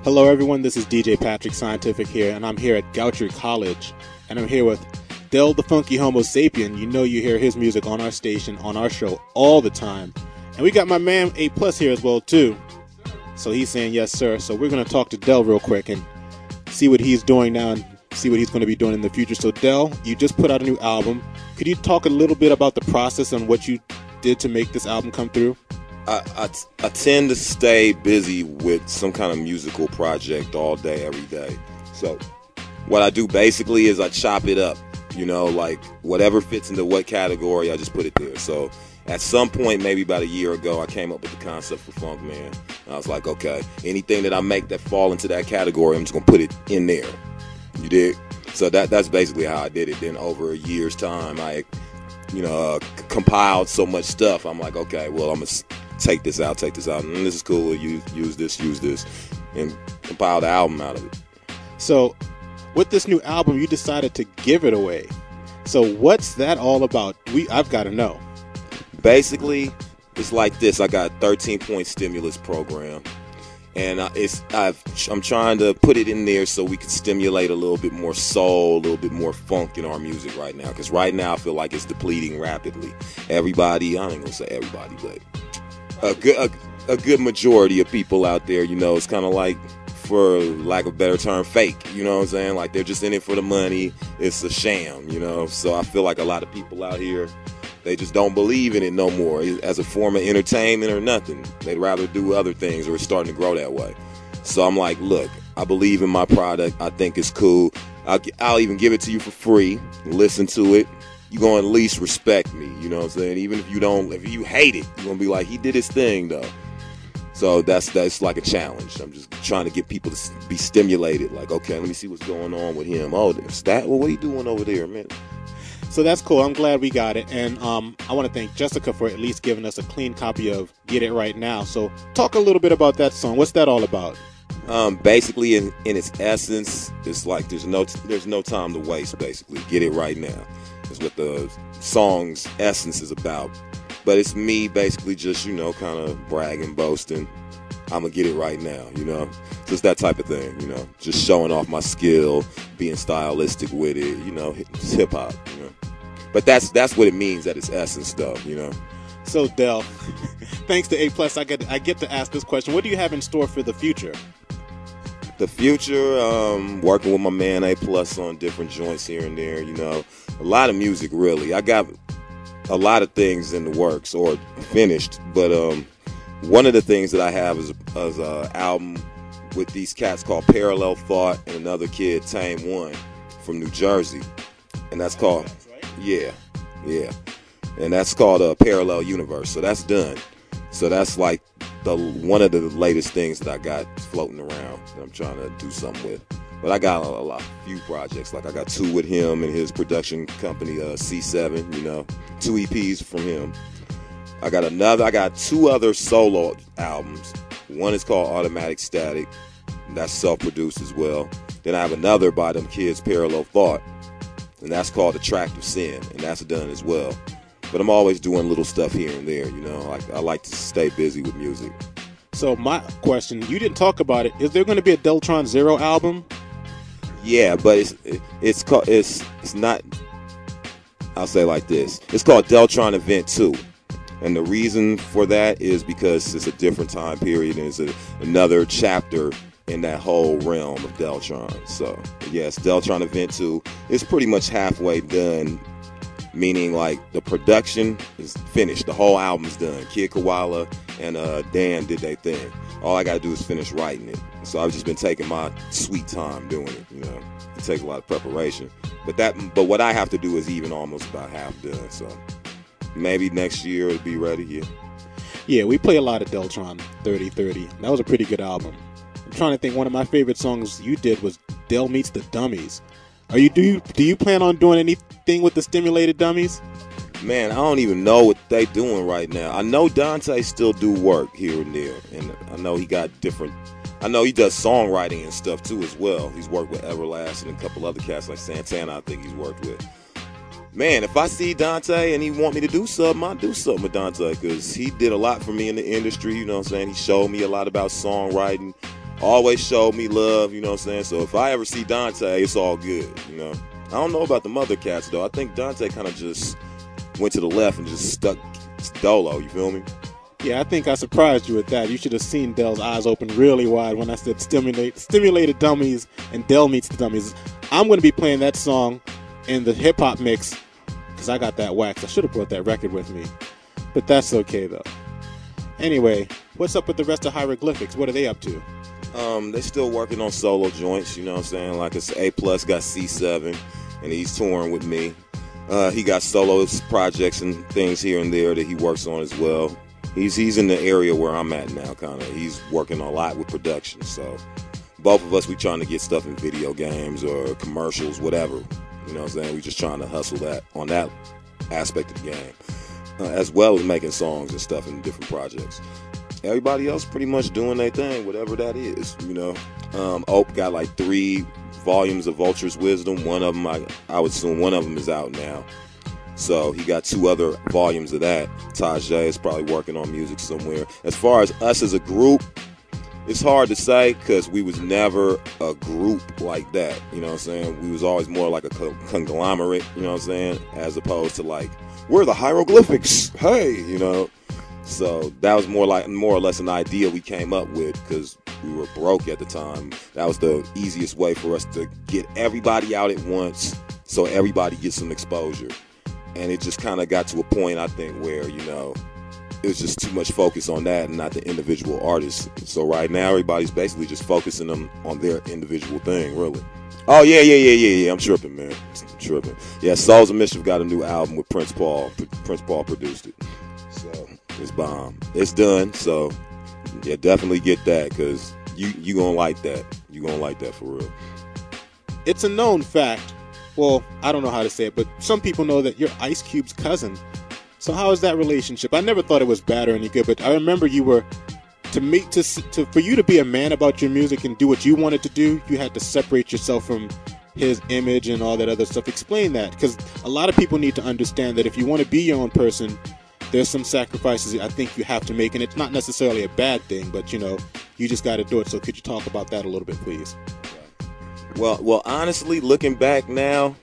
Hello, everyone. This is DJ Patrick Scientific here, and I'm here at Goucher College, and I'm here with Del the Funky Homo Sapien. You know you hear his music on our station, on our show, all the time. And we got my man A Plus here as well, too. So he's saying yes, sir. So we're going to talk to Del real quick and see what he's doing now and see what he's going to be doing in the future. So Del, you just put out a new album. Could you talk a little bit about the process and what you did to make this album come through? I tend to stay busy with some kind of musical project all day, every day. So what I do basically is I chop it up, like whatever fits into what category, I just put it there. So at some point, maybe about a year ago, I came up with the concept for Funk Man. I was like, okay, anything that I make that fall into that category, I'm just going to put it in there. You dig? So that's basically how I did it. Then over a year's time, I compiled so much stuff. I'm like, okay, well, I'm going to take this out, and this is cool, use this, and compile the album out of it. So, with this new album, you decided to give it away. So, what's that all about? I've got to know. Basically, it's like this. I got a 13-point stimulus program, and I'm trying to put it in there so we can stimulate a little bit more soul, a little bit more funk in our music right now. Because right now, I feel like it's depleting rapidly. Everybody, I ain't gonna say everybody, but a good majority of people out there, it's kind of like, for lack of a better term, fake. You know what I'm saying? Like, they're just in it for the money. It's a sham, So I feel like a lot of people out here, they just don't believe in it no more as a form of entertainment or nothing. They'd rather do other things, or it's starting to grow that way. So I'm like, look, I believe in my product. I think it's cool. I'll even give it to you for free. Listen to it. You're going to at least respect me, you know what I'm saying? Even if you hate it, you're going to be like, he did his thing, though. So that's like a challenge. I'm just trying to get people to be stimulated. Like, okay, let me see what's going on with him. Oh, there's that? Well, what are you doing over there, man? So that's cool. I'm glad we got it. And I want to thank Jessica for at least giving us a clean copy of Get It Right Now. So talk a little bit about that song. What's that all about? Basically, in its essence, it's like there's no time to waste, basically. Get it right now. Is what the song's essence is about. But it's me basically just, kind of bragging, boasting. I'm going to get it right now, So it's that type of thing, Just showing off my skill, being stylistic with it, it's hip-hop, But that's what it means at its essence, though, So, Del, thanks to A+, I get to ask this question. What do you have in store for the future? The future, working with my man A+ on different joints here and there, A lot of music, really. I got a lot of things in the works or finished, but one of the things that I have is an album with these cats called Parallel Thought and another kid, Tame One, from New Jersey. And that's called, yeah. And that's called Parallel Universe. So that's done. So that's like one of the latest things that I got floating around that I'm trying to do something with. But I got a few projects. Like I got 2 with him and his production company, C7, 2 EPs from him. I got 2 other solo albums. One is called Automatic Static. That's self-produced as well. Then I have another by them kids, Parallel Thought. And that's called Attractive Sin. And that's done as well. But I'm always doing little stuff here and there, I like to stay busy with music. So my question, you didn't talk about it. Is there going to be a Deltron Zero album? Yeah, but it's not. I'll say it like this: it's called Deltron Event 2, and the reason for that is because it's a different time period and it's another chapter in that whole realm of Deltron. So yes, Deltron Event 2 is pretty much halfway done, meaning like the production is finished, the whole album's done. Kid Koala and Dan did their thing. All I gotta do is finish writing it. So I've just been taking my sweet time doing it. It takes a lot of preparation. But what I have to do is even almost about half done. So maybe next year it'll be ready. Yeah. Yeah, we play a lot of Deltron 3030. That was a pretty good album. I'm trying to think. One of my favorite songs you did was Del Meets the Dummies. Do you plan on doing anything with the stimulated dummies? Man, I don't even know what they doing right now. I know Dante still do work here and there, and I know he got different. I know he does songwriting and stuff too as well. He's worked with Everlast and a couple other cats like Santana. I think he's worked with. Man, if I see Dante and he want me to do something, I'll do something with Dante because he did a lot for me in the industry. You know what I'm saying? He showed me a lot about songwriting. always showed me love, you know what I'm saying? So if I ever see Dante, it's all good, you know? I don't know about the mother cats, though. I think Dante kind of just went to the left and just stuck dolo, you feel me? Yeah, I think I surprised you with that. You should have seen Dell's eyes open really wide when I said stimulated dummies and Dell meets the dummies. I'm going to be playing that song in the hip-hop mix because I got that wax. I should have brought that record with me. But that's okay, though. Anyway, what's up with the rest of Hieroglyphics? What are they up to? They still working on solo joints, you know what I'm saying? Like it's A+ got C7, and he's touring with me. He got solo projects and things here and there that he works on as well. He's in the area where I'm at now, kind of. He's working a lot with production, so both of us, we trying to get stuff in video games or commercials, whatever. You know what I'm saying? We just trying to hustle that on that aspect of the game, as well as making songs and stuff in different projects. Everybody else pretty much doing their thing, whatever that is, you know. Ope got like 3 volumes of Vulture's Wisdom. One of them, I would assume one of them is out now. So he got 2 other volumes of that. Tajay is probably working on music somewhere. As far as us as a group, it's hard to say because we was never a group like that. You know what I'm saying? We was always more like a conglomerate, you know what I'm saying? As opposed to like, we're the Hieroglyphics, hey, you know? So that was more or less an idea we came up with because we were broke at the time. That was the easiest way for us to get everybody out at once so everybody gets some exposure. And it just kind of got to a point, I think, where, you know, it was just too much focus on that and not the individual artists. So right now, everybody's basically just focusing them on their individual thing, really. Oh, yeah. I'm tripping, man. I'm tripping. Yeah, Souls of Mischief got a new album with Prince Paul. Prince Paul produced it. So it's bomb. It's done. So, yeah, definitely get that because you going to like that. You going to like that for real. It's a known fact. Well, I don't know how to say it, but some people know that you're Ice Cube's cousin. So how is that relationship? I never thought it was bad or any good, but I remember you were for you to be a man about your music and do what you wanted to do, you had to separate yourself from his image and all that other stuff. Explain that, because a lot of people need to understand that if you want to be your own person, there's some sacrifices I think you have to make, and it's not necessarily a bad thing, but you know, you just got to do it. So could you talk about that a little bit, please? Well, honestly, looking back now,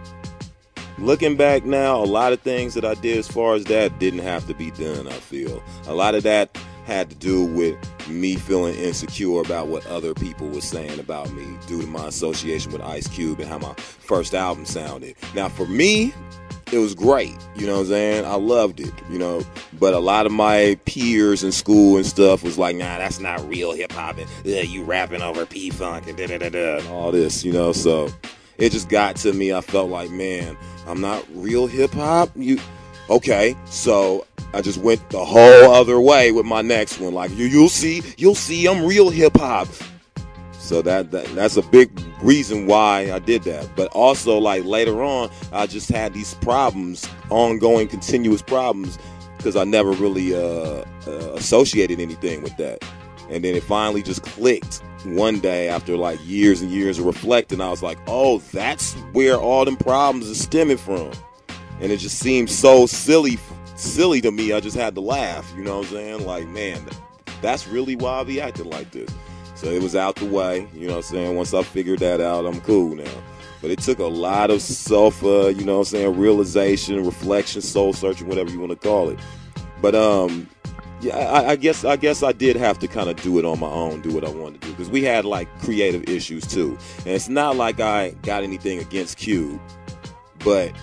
a lot of things that I did as far as that didn't have to be done, I feel. A lot of that had to do with me feeling insecure about what other people were saying about me due to my association with Ice Cube and how my first album sounded. Now, for me, it was great, you know what I'm saying? I loved it, you know, but a lot of my peers in school and stuff was like, nah, that's not real hip-hop, and you rapping over P-Funk and da-da-da-da and all this, you know, so it just got to me. I felt like, man, I'm not real hip-hop? Okay, so I just went the whole other way with my next one, like, you'll see, I'm real hip-hop. So that's a big reason why I did that. But also, like, later on, I just had these problems, ongoing, continuous problems, because I never really associated anything with that. And then it finally just clicked one day after, like, years and years of reflecting. I was like, oh, that's where all them problems are stemming from. And it just seemed so silly to me. I just had to laugh, you know what I'm saying? Like, man, that's really why I be acting like this. So it was out the way, you know what I'm saying? Once I figured that out, I'm cool now. But it took a lot of self, you know what I'm saying, realization, reflection, soul searching, whatever you want to call it. But yeah, I guess I did have to kind of do it on my own, do what I wanted to do. Because we had, like, creative issues, too. And it's not like I got anything against Cube, but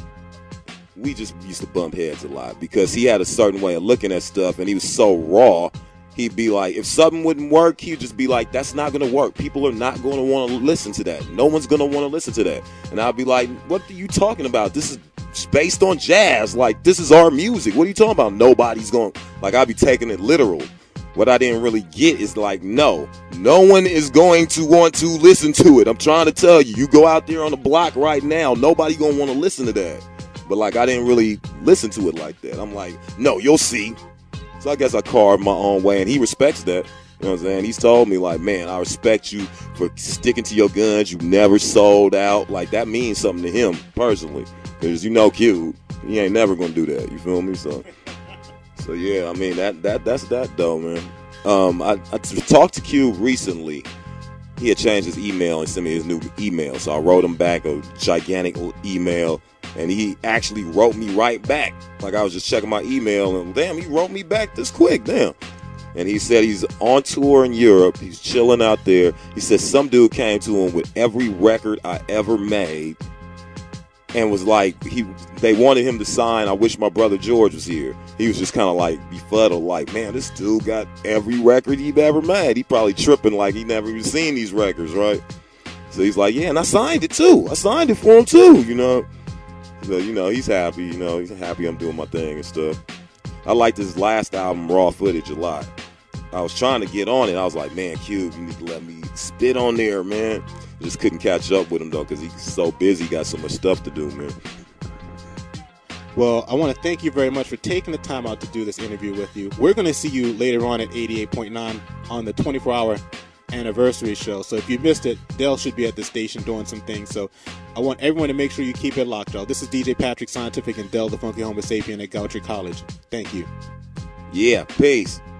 we just used to bump heads a lot. Because he had a certain way of looking at stuff, and he was so raw. He'd be like, if something wouldn't work, he'd just be like, that's not going to work. People are not going to want to listen to that. No one's going to want to listen to that. And I'd be like, what are you talking about? This is based on jazz. Like, this is our music. What are you talking about? Nobody's going, like, I'd be taking it literal. What I didn't really get is like, no one is going to want to listen to it. I'm trying to tell you, you go out there on the block right now, nobody going to want to listen to that. But, like, I didn't really listen to it like that. I'm like, no, you'll see. So I guess I carved my own way, and he respects that. You know what I'm saying? He's told me, like, man, I respect you for sticking to your guns. You never sold out. Like, that means something to him personally. Because, you know, Q, he ain't never going to do that. You feel me? So yeah, I mean, that's that, though, man. I talked to Cube recently. He had changed his email and sent me his new email. So I wrote him back a gigantic email, and he actually wrote me right back. Like I was just checking my email, and damn, he wrote me back this quick, damn. And he said he's on tour in Europe. He's chilling out there. He said some dude came to him with every record I ever made and was like, they wanted him to sign I Wish My Brother George Was Here. He was just kind of like befuddled, like, man, this dude got every record he ever made. He probably tripping like he never even seen these records, right? So he's like, yeah, and I signed it too. I signed it for him too, you know. So, you know, he's happy, you know. He's happy I'm doing my thing and stuff. I liked his last album, Raw Footage, a lot. I was trying to get on it. I was like, man, Cube, you need to let me spit on there, man. Just couldn't catch up with him, though, because he's so busy, got so much stuff to do, man. Well, I want to thank you very much for taking the time out to do this interview with you. We're going to see you later on at 88.9 on the 24-hour anniversary show. So if you missed it, Dell should be at the station doing some things. So I want everyone to make sure you keep it locked, y'all. This is DJ Patrick Scientific and Dell the Funky Homo Sapien at Goucher College. Thank you. Yeah, peace.